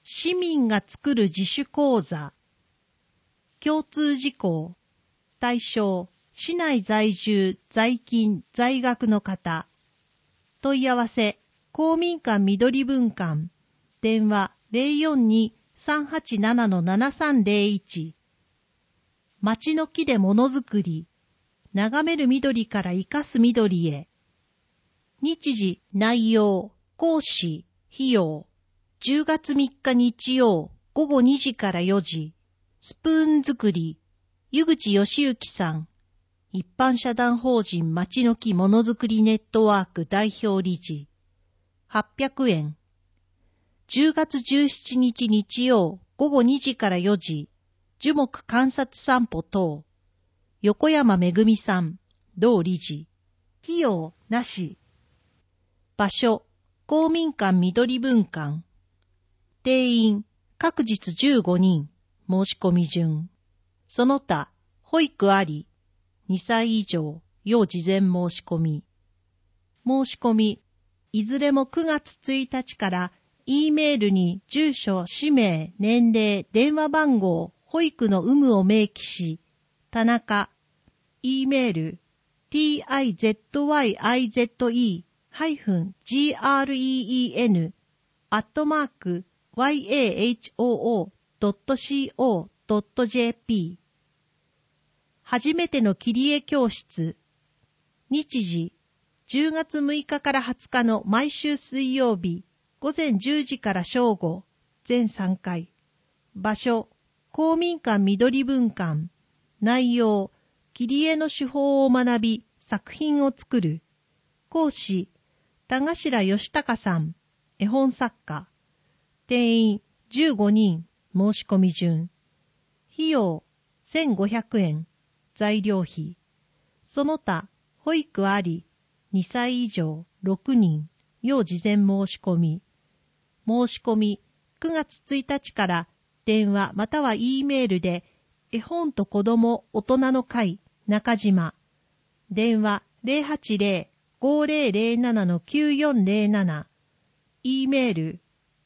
市民が作る自主講座。共通事項。対象、市内在住、在勤、在学の方。問い合わせ、公民館緑分館。電話042-387-7301。町の木でものづくり。眺める緑から生かす緑へ。日時、内容、講師、費用。10月3日日曜午後2時から4時。スプーン作り。湯口義行さん。一般社団法人町の木ものづくりネットワーク代表理事。800円。10月17日日曜午後2時から4時。樹木観察散歩等。横山めぐみさん。同理事。費用なし。場所。公民館緑分館。定員。各日15人。申し込み順。その他、保育あり。2歳以上。要事前申し込み。申し込み。いずれも9月1日から、E メールに住所、氏名、年齢、電話番号、保育の有無を明記し、田中、E メール、tizygreen@yahoo.co.jp。 初めての切り絵教室。日時、10月6日から20日の毎週水曜日、午前10時から正午、全3回。場所、公民館緑分館。内容、切り絵の手法を学び、作品を作る。講師、田頭義孝さん。絵本作家。定員15人。申し込み順。費用1500円。材料費。その他、保育あり。2歳以上6人。要事前申し込み。申し込み9月1日から電話または E メールで絵本と子供大人の会中島。電話080-5007-9407。E メール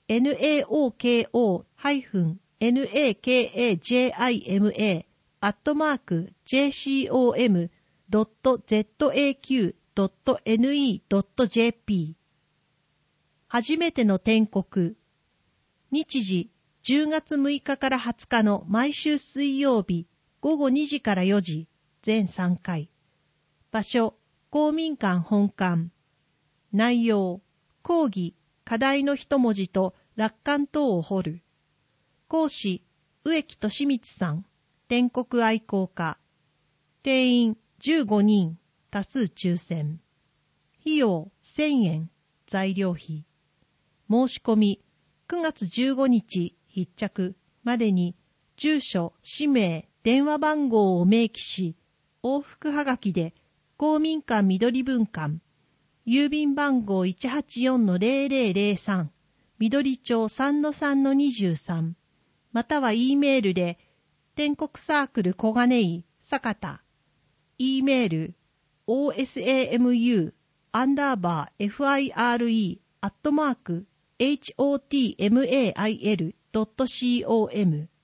nakajima-jcom.jaq.ne.jp。 初めての転告。日時10月6日から20日の毎週水曜日午後2時から4時、全3回。場所、公民館本館。内容、講義、課題の一文字と落款等を彫る。講師、植木俊光さん。転告愛好家。定員15人、多数抽選。費用1000円、材料費。申し込み、9月15日必着までに、住所、氏名、電話番号を明記し、往復はがきで、公民館緑分館、郵便番号 184-0003、緑町 3-3-23、または E メールで、転告サークル小金井、坂田、E メール、osamu_fire@hotmail.com